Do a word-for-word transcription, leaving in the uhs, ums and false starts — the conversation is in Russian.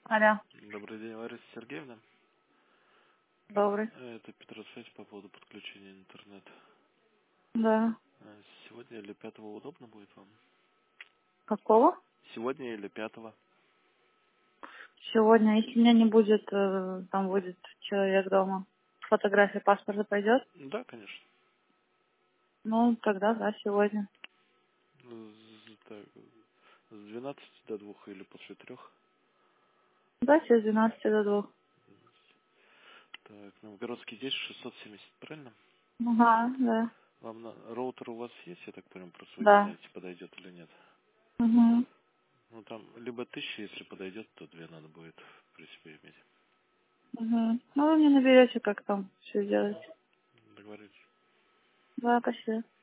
Алло, Добрый день, Лариса Сергеевна. добрый. Э, Это Петросвязь по поводу подключения интернета. Да. Э, Сегодня или пятого удобно будет вам? Какого? Сегодня или пятого? Сегодня, если меня не будет, э, там будет человек дома. Фотография паспорта пойдет? Да, конечно. Ну, тогда да, сегодня. Ну, с- так, с двенадцати до двух или после трех. Да, с двенадцати до двух. Так, Новгородский десять шестьсот семьдесят, правильно? Ага, да. Вам на... роутер у вас есть, я так понимаю, просто вы не Да. знаете, подойдет или нет. Угу. Ну там либо тысяча, если подойдет, то две надо будет при себе иметь. Угу. Ну, вы мне наберете, как там все сделать. Договорились. Да, спасибо.